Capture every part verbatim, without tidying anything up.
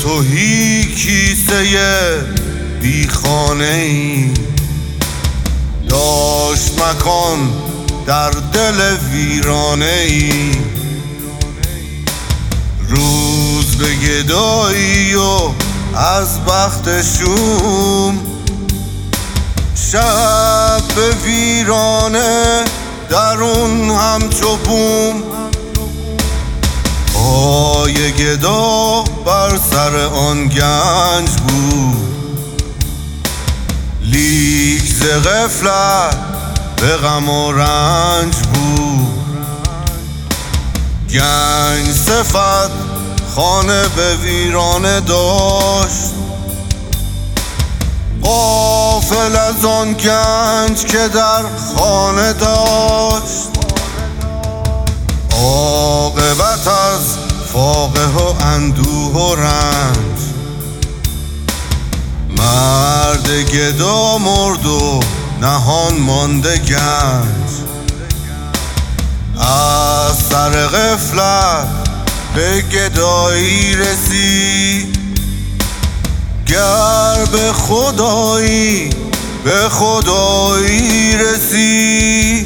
تهی کیسه بی خانه ای داشت مکان در دل ویرانه ای. روز به گدایی و از بخت شوم، شب به ویرانه درون همچو بوم. پای گدا بر سر آن گنج بود، لیک ز غفلت به غم و رنج بود. گنج صفت خانه به ویرانه داشت، غافل از آن گنج که در خانه داشت. عاقبت از فاقه و اندوه و رنج، مرد گدا مرد و نهان مانده گنج. از سر غفلت به گدایی رسی، گر به خدایی به خدایی رسی.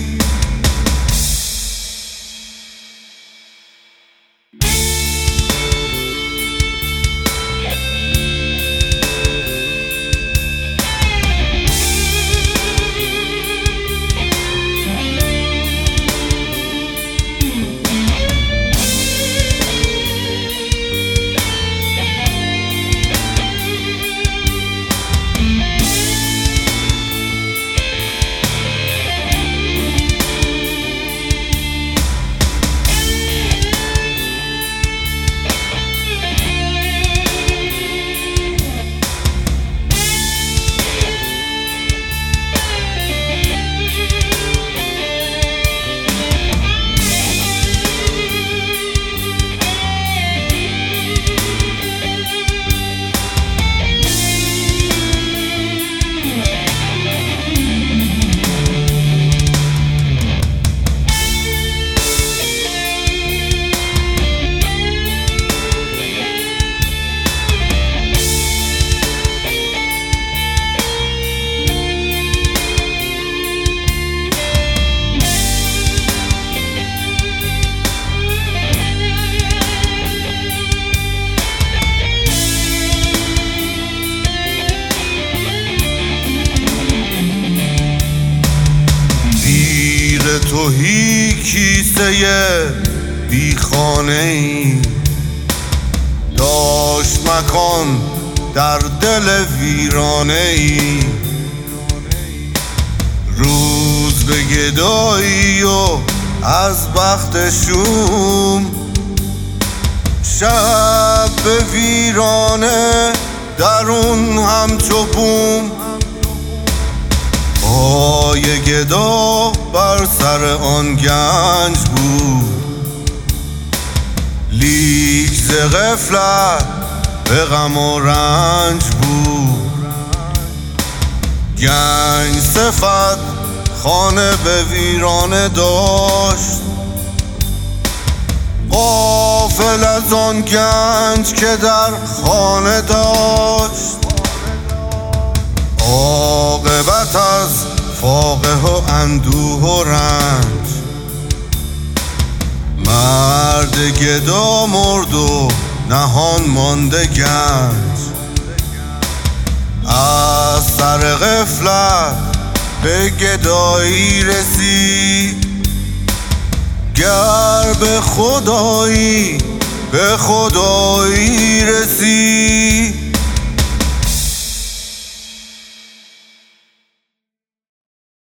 تهی کیسه بی خانه ای داشت مکان در دل ویرانه ای. روز به گدایی و از بخت شوم، شب به ویرانه درون همچو بوم. پای گدا بر سر آن گنج بود، لیک ز غفلت به غم و رنج بود. گنج صفت خانه به ویرانه داشت، غافل از آن گنج که در خانه داشت. عاقبت از فاقه و اندوه و رنج، مرد گدا مرد و نهان مانده گنج. از سر غفلت به گدایی رسی، گر به خدایی به خدایی رسی.